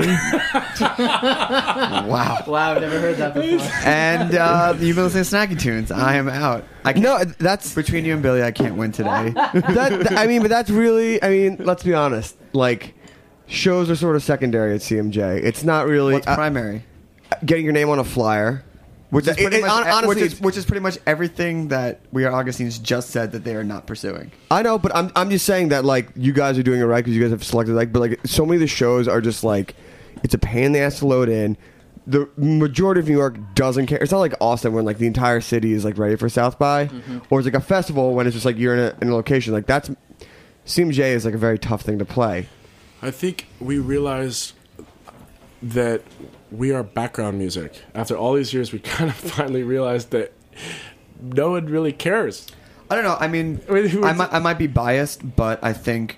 Wow. Wow, I've never heard that before. And uh, you've been listening to Snacky Tunes. I am out. I can't, No, that's between you and Billy, I can't win today. that. I mean, but that's really. I mean, let's be honest. Like, shows are sort of secondary at C M J. It's not really What's uh, primary? getting your name on a flyer. Which is, It- pretty it- much, hon- honestly, which, is, it's- which is pretty much everything that We Are Augustines just said that they are not pursuing. I know, but I'm I'm just saying that like you guys are doing it right because you guys have selected like, but like so many of the shows are just like it's a pain in the ass to load in. The majority of New York doesn't care. It's not like Austin when like the entire city is like ready for South by, Mm-hmm. or it's like a festival when it's just like you're in a, in a location like that's. C M J is like a very tough thing to play. I think we realized that we are background music. After all these years, we kind of finally realized that no one really cares. I don't know. I mean, I might, I might be biased, but I think,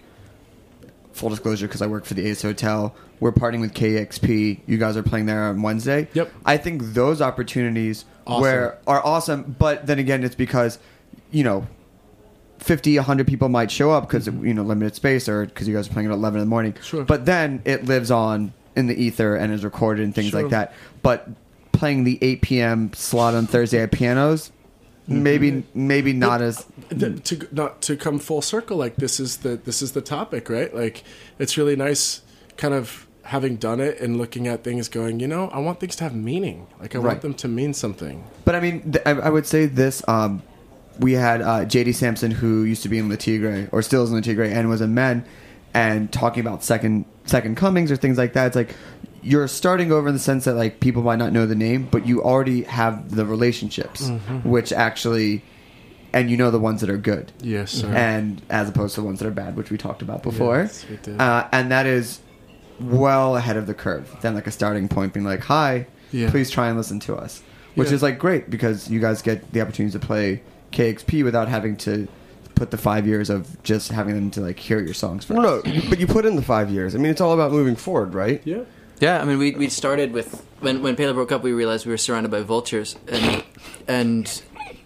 full disclosure, because I work for the Ace Hotel, we're partnering with K X P. You guys are playing there on Wednesday. Yep. I think those opportunities Awesome. where are awesome, but then again, it's because, you know, fifty, one hundred people might show up because, you know, limited space or because you guys are playing at eleven in the morning. Sure. But then it lives on in the ether and is recorded and things Sure. like that. But playing the eight p.m. slot on Thursday at pianos, maybe maybe not as... Th- to not to come full circle, like this is the this is the topic, right? Like it's really nice kind of having done it and looking at things going, you know, I want things to have meaning. Like I Right. want them to mean something. But I mean, th- I, I would say this. Um, we had uh, J D Sampson, who used to be in Le Tigre, or still is in Le Tigre, and was in Men, and talking about second second comings or things like that. It's like you're starting over in the sense that like people might not know the name, but you already have the relationships, Mm-hmm. which actually, and you know the ones that are good. Yes, sir. And as opposed to the ones that are bad, which we talked about before. Yes, we did. Uh, and that is well ahead of the curve than like a starting point being like, hi, Yeah. please try and listen to us. Which Yeah. is like great because you guys get the opportunity to play K X P without having to put the five years of just having them to like hear your songs first. No, no, but you put in the five years. I mean, it's all about moving forward, right? Yeah. Yeah, I mean, we we started with when when Pele broke up, we realized we were surrounded by vultures, and and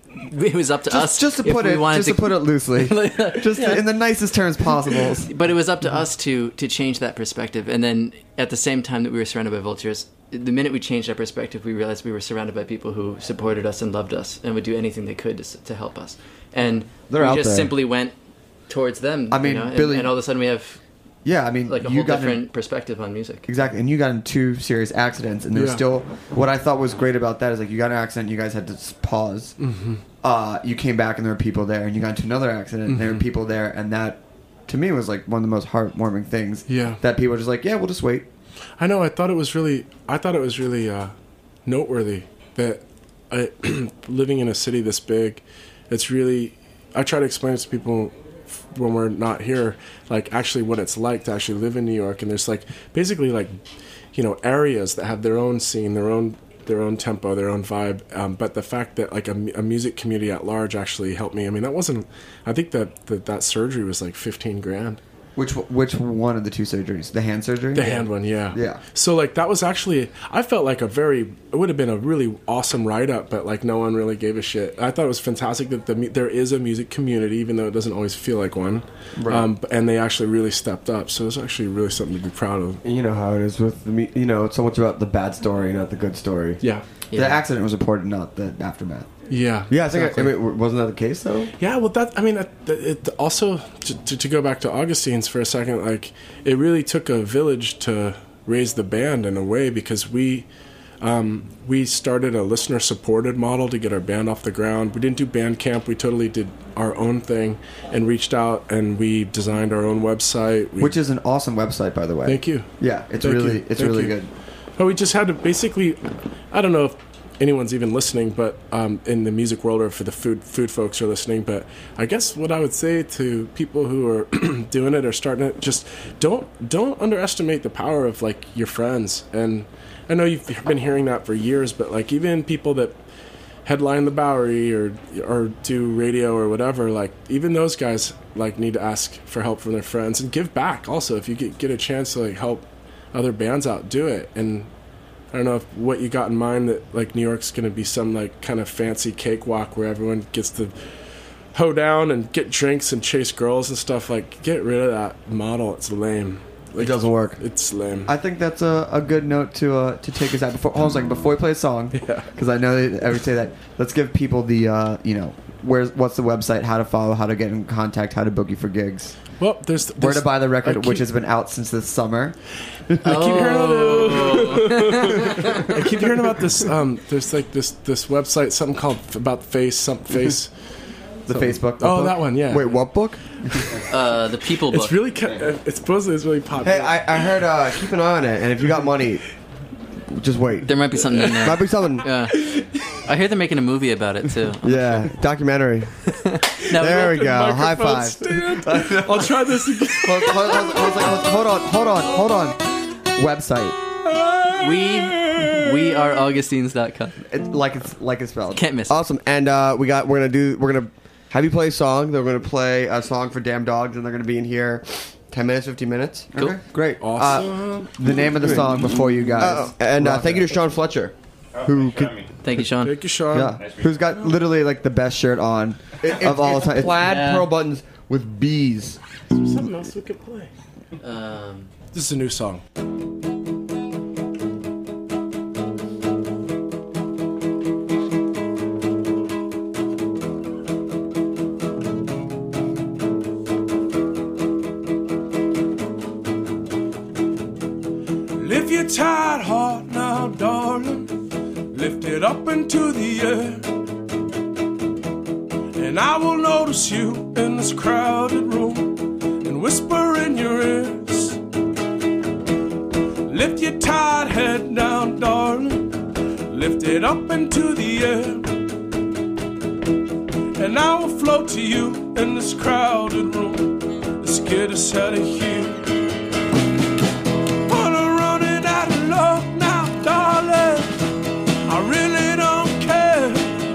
it was up to us. Just, just to if put we it, wanted just to, put it loosely, just Yeah. in the nicest terms possible. But it was up to us to to change that perspective, and then at the same time that we were surrounded by vultures, the minute we changed our perspective, we realized we were surrounded by people who supported us and loved us and would do anything they could to, s- to help us, and They're we out just there. simply went towards them. I mean, you know, and, Billy- and all of a sudden we have Yeah, I mean, like a you whole got in- different perspective on music. Exactly, and you got in two serious accidents, and there's Yeah. still what I thought was great about that is like you got in an accident, you guys had to s- pause. Mm-hmm. Uh, you came back, and there were people there, and you got into another accident, and there Mm-hmm. were people there, and that to me was like one of the most heartwarming things. Yeah. that people were just like, yeah, we'll just wait. I know. I thought it was really. I thought it was really uh, noteworthy that I, living in a city this big, it's really. I try to explain it to people f- when we're not here, like actually what it's like to actually live in New York. And there's like basically like, you know, areas that have their own scene, their own their own tempo, their own vibe. Um, but the fact that like a, mu- a music community at large actually helped me. I mean, that wasn't. I think that that, that surgery was like fifteen grand. Which which one of the two surgeries? The hand surgery? The hand one, yeah. Yeah. So like that was actually, I felt like a very, it would have been a really awesome write up, but like no one really gave a shit. I thought it was fantastic that the mu- there is a music community, even though it doesn't always feel like one. Right. Um, b- and they actually really stepped up. So it's actually really something to be proud of. You know how it is with the, me- you know, it's so much about the bad story, not the good story. Yeah. The Yeah. accident was reported, not the aftermath. Yeah. Yeah, I think exactly. I, I mean, wasn't that the case though? Yeah, well, that I mean, it, it also to, to, to go back to Augustine's for a second, like it really took a village to raise the band in a way because we um, we started a listener supported model to get our band off the ground. We didn't do band camp; we totally did our own thing and reached out and we designed our own website. We, Which is an awesome website, by the way. thank you. Yeah, it's Thank really you. it's Thank really you. good. But we just had to basically, I don't know if anyone's even listening, but um, in the music world or for the food food folks are listening. But I guess what I would say to people who are doing it or starting it, just don't don't underestimate the power of like your friends. And I know you've been hearing that for years, but like even people that headline the Bowery or or do radio or whatever, like even those guys like need to ask for help from their friends and give back. Also, if you get get a chance to like help other bands out, do it. And I don't know if what you got in mind that like New York's going to be some like kind of fancy cakewalk where everyone gets to hoe down and get drinks and chase girls and stuff. Like, get rid of that model. It's lame. Like, It doesn't work. It's lame. I think that's a, a good note to uh, to take us out. Before, hold on a second, before we play a song, Yeah. because I know they every say that. Let's give people the uh, you know where's what's the website, how to follow, how to get in contact, how to book you for gigs, Well, there's, there's where to buy the I record, keep- which has been out since this summer. I keep Oh. hearing I keep hearing about this. Um, there's like this this website, something called f- about face, something face. The Facebook. Oh, book. that one, yeah. Wait, what book? Uh, the People book. It's really, ca- uh, it's supposedly it's really popular. Hey, I, I heard. Uh, keep an eye on it, and if you got money, just wait. There might be something in there. Might be something. Yeah. I hear they're making a movie about it too. Yeah, documentary. Now, There we go. Microphone High five. stand. I'll try this again. Hold, hold, hold, hold, hold, hold on, hold on, hold on. Website, we we are Augustines dot com. it, like it's like it's spelled. Can't miss. it. Awesome, and uh, we got. We're gonna do. We're gonna have you play a song. They're going to play a song for Damn Dogs, and they're going to be in here ten minutes, fifteen minutes. Cool. Okay, great. Awesome. Uh, the name of the song before you guys. Oh, and uh, thank you to Sean Fletcher. Who can, Thank you, Sean. Thank you, Sean. yeah, who's got literally like the best shirt on It- of all it's time. It's plaid Yeah. pearl buttons with bees. Something else we could play. Um, This is a new song. Lift your tired heart now, darling. Lift it up into the air. And I will notice you in this crowded room and whisper in your ears. Lift your tired head down, darling. Lift it up into the air. And I will float to you in this crowded room. Let's get us out of here. Wanna run it out of love now, darling. I really don't care.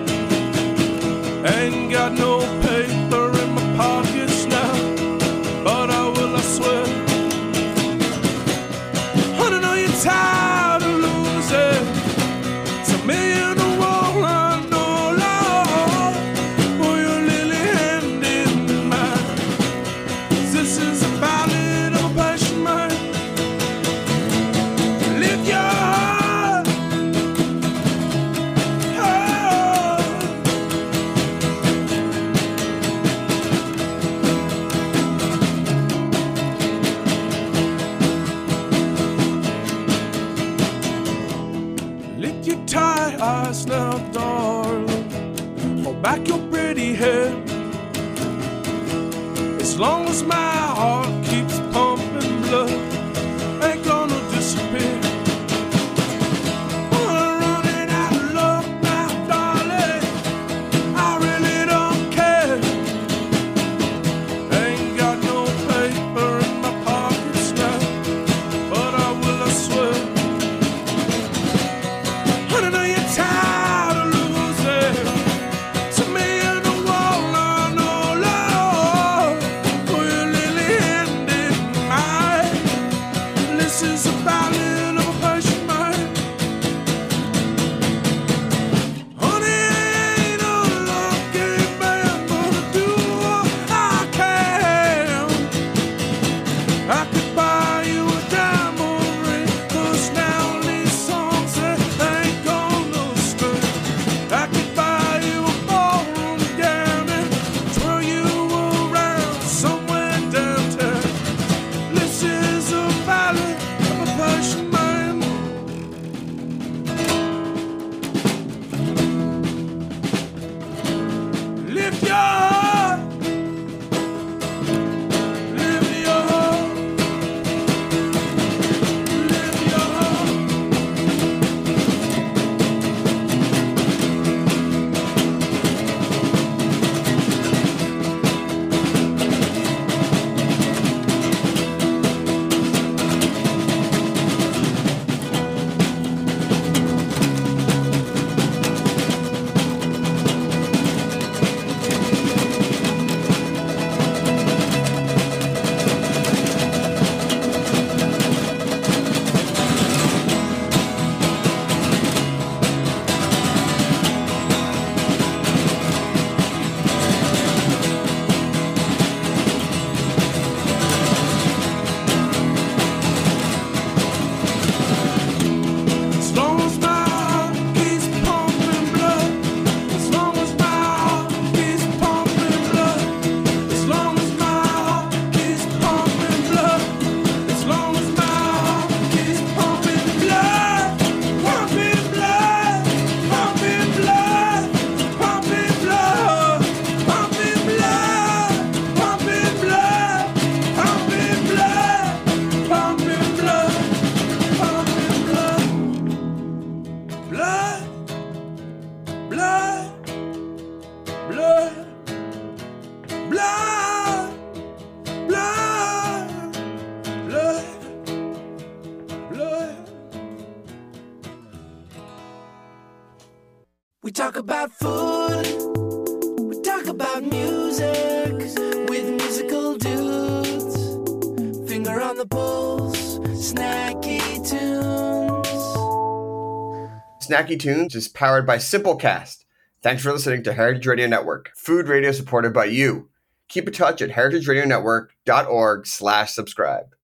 Ain't got no paper in my pockets now, but I will, I swear. Honey, know you're tired of losing. It's a million to one, I know, Lord. Put your lily hand in mine. 'Cause this is a ballad of a passion mind. Lift your heart. Oh. Lift your tired eyes now, darling. Hold back your pretty head. As long as my heart keeps pumping blood, ain't gonna disappear. Wanna run it out of love now, darling. I really don't care. Ain't got no paper in my pockets now, but I will, I swear. Honey, know you're tired of losing. To me, and the wall, I know, Lord. Put your lily hand in mine. This is a ballad of a passion mind. Honey, ain't no lucky man, but I do what I can. I could buy you a diamond ring, 'cause now these songs that ain't gonna stay. I could buy you a ballroom gown and twirl you around somewhere downtown. This is a ballad of a passion mind. Lift your heart. Lift your heart. Lift your heart. As long as my heart keeps pumping blood, as long as my heart keeps pumping blood, as long as my heart keeps pumping blood, as long as my heart keeps pumping blood, pumping blood, pumping blood, pumping blood, pumping blood, pumping blood, pumping blood, pumping blood, pumping blood. Blood, blood, blood, blood, blood, blood, blood. We talk about food, we talk about music with musical dudes. Finger on the pulse, snacky tunes. Snacky Tunes is powered by Simplecast. Thanks for listening to Heritage Radio Network, food radio supported by you. Keep in touch at heritageradionetwork.org slash subscribe.